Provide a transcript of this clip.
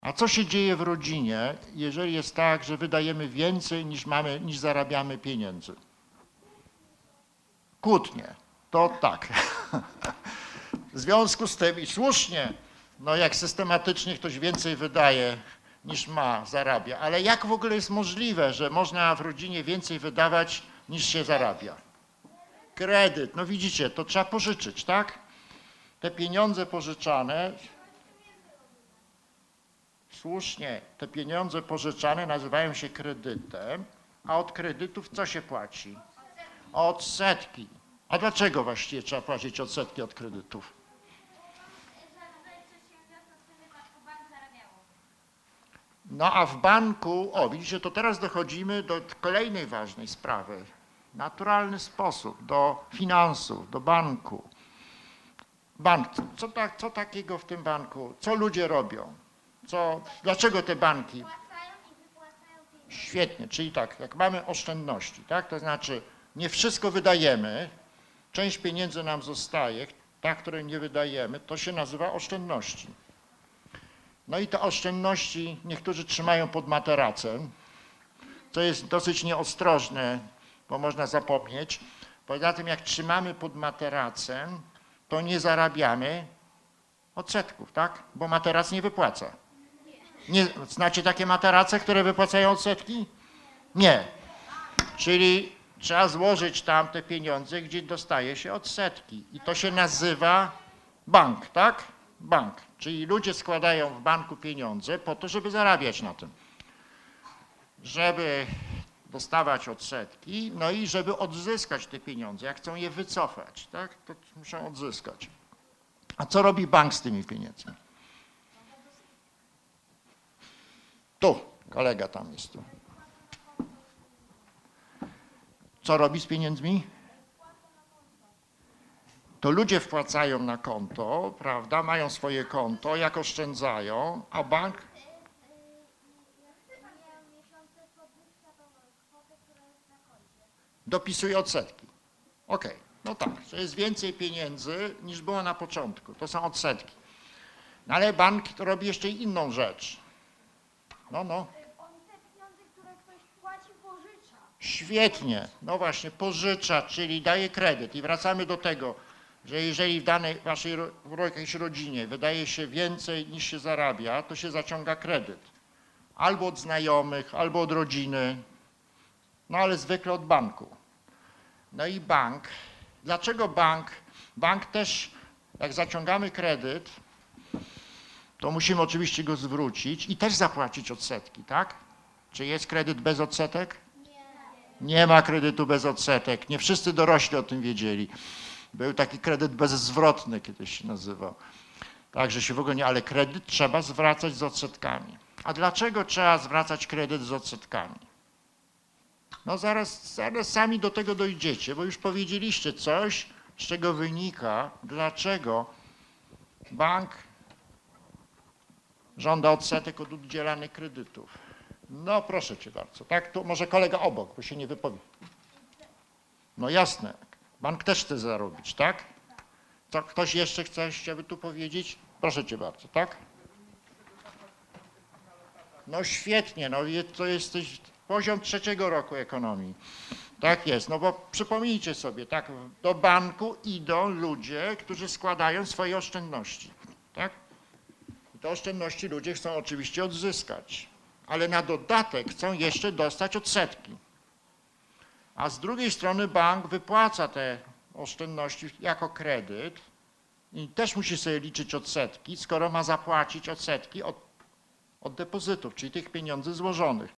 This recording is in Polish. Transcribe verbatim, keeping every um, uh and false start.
A co się dzieje w rodzinie, jeżeli jest tak, że wydajemy więcej niż mamy, niż zarabiamy pieniędzy? Kłótnie. To tak. W związku z tym i słusznie, no jak systematycznie ktoś więcej wydaje niż ma, zarabia. Ale jak w ogóle jest możliwe, że można w rodzinie więcej wydawać niż się zarabia? Kredyt, no widzicie, to trzeba pożyczyć, tak? Te pieniądze pożyczane, słusznie, te pieniądze pożyczane nazywają się kredytem, a od kredytów co się płaci? Odsetki. A dlaczego właściwie trzeba płacić odsetki od kredytów? No a w banku, o widzicie, to teraz dochodzimy do kolejnej ważnej sprawy. Naturalny sposób, do finansów, do banku. Bank, co, tak, co takiego w tym banku? Co ludzie robią? Co, dlaczego te banki? Świetnie, czyli tak, jak mamy oszczędności, tak, to znaczy nie wszystko wydajemy, część pieniędzy nam zostaje, ta, której nie wydajemy, to się nazywa oszczędności. No i te oszczędności niektórzy trzymają pod materacem, co jest dosyć nieostrożne, bo można zapomnieć. Poza tym jak trzymamy pod materacem, to nie zarabiamy odsetków, tak? Bo materac nie wypłaca. Nie, znacie takie materace, które wypłacają odsetki? Nie. Czyli trzeba złożyć tam te pieniądze, gdzie dostaje się odsetki. I to się nazywa bank, tak? Bank. Czyli ludzie składają w banku pieniądze po to, żeby zarabiać na tym. Żeby dostawać odsetki, no i żeby odzyskać te pieniądze. Jak chcą je wycofać, tak? To muszą odzyskać. A co robi bank z tymi pieniędzmi? Tu, kolega tam jest tu. Co robi z pieniędzmi? To ludzie wpłacają na konto, prawda, mają swoje konto, jak oszczędzają, a bank dopisuje odsetki. Okej, okay. No tak, to jest więcej pieniędzy niż było na początku, to są odsetki. No ale bank robi jeszcze inną rzecz. No, no. Świetnie, no właśnie, pożycza, czyli daje kredyt i wracamy do tego, że jeżeli w danej waszej w jakiejś rodzinie wydaje się więcej niż się zarabia, to się zaciąga kredyt. Albo od znajomych, albo od rodziny, no ale zwykle od banku. No i bank, dlaczego bank? Bank też, jak zaciągamy kredyt, to musimy oczywiście go zwrócić i też zapłacić odsetki, tak? Czy jest kredyt bez odsetek? Nie ma kredytu bez odsetek. Nie wszyscy dorośli o tym wiedzieli. Był taki kredyt bezzwrotny, kiedyś się nazywał. Także się w ogóle nie, ale kredyt trzeba zwracać z odsetkami. A dlaczego trzeba zwracać kredyt z odsetkami? No zaraz, zaraz sami do tego dojdziecie, bo już powiedzieliście coś, z czego wynika, dlaczego bank żąda odsetek od udzielanych kredytów. No proszę cię bardzo, tak? Tu może kolega obok, bo się nie wypowie. No jasne, bank też chce zarobić, tak? Co, ktoś jeszcze chce, chciałby tu powiedzieć? Proszę cię bardzo, tak? No świetnie, no to jesteś poziom trzeciego roku ekonomii. Tak jest, no bo przypomnijcie sobie, tak? Do banku idą ludzie, którzy składają swoje oszczędności, tak? I te oszczędności ludzie chcą oczywiście odzyskać. Ale na dodatek chcą jeszcze dostać odsetki. A z drugiej strony bank wypłaca te oszczędności jako kredyt i też musi sobie liczyć odsetki, skoro ma zapłacić odsetki od, od depozytów, czyli tych pieniędzy złożonych.